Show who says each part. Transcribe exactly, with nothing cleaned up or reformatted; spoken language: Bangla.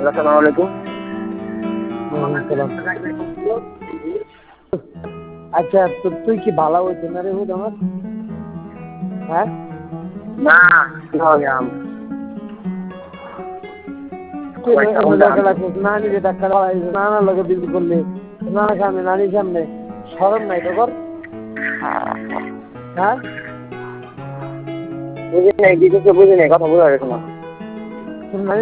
Speaker 1: আসসালামু আলাইকুম।
Speaker 2: আচ্ছা তো তুই কি ভালো হইতো না রে হুদ আমার? হ্যাঁ
Speaker 1: না কিভাবে
Speaker 2: নানি যে ডাক্তার নানার লোকে বিক্রি করলে নানার সামনে নানির সামনে সরম নাই তো কর। হ্যাঁ
Speaker 1: বুঝি নাই, কি বুঝি নাই, কথা বোঝা গেছে না।